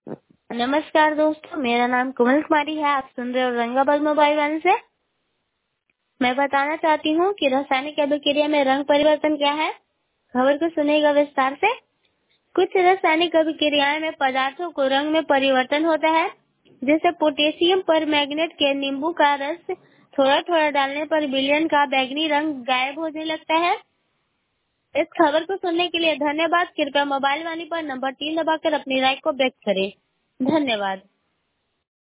नमस्कार दोस्तों, मेरा नाम कोमल कुमारी है। आप सुन रहे हो औरंगाबाद मोबाइल वन से। मैं बताना चाहती हूँ कि रासायनिक अभिक्रिया में रंग परिवर्तन क्या है। खबर को सुनेगा विस्तार से। कुछ रासायनिक अभिक्रियाएं में पदार्थों को रंग में परिवर्तन होता है। जैसे पोटेशियम पर मैग्नेट के नींबू का रस थोड़ा थोड़ा डालने पर विलयन का बैंगनी रंग गायब होने लगता है। इस खबर को सुनने के लिए धन्यवाद। कृपया मोबाइल वाणी पर नंबर 3 दबाकर अपनी राय को व्यक्त करें। धन्यवाद।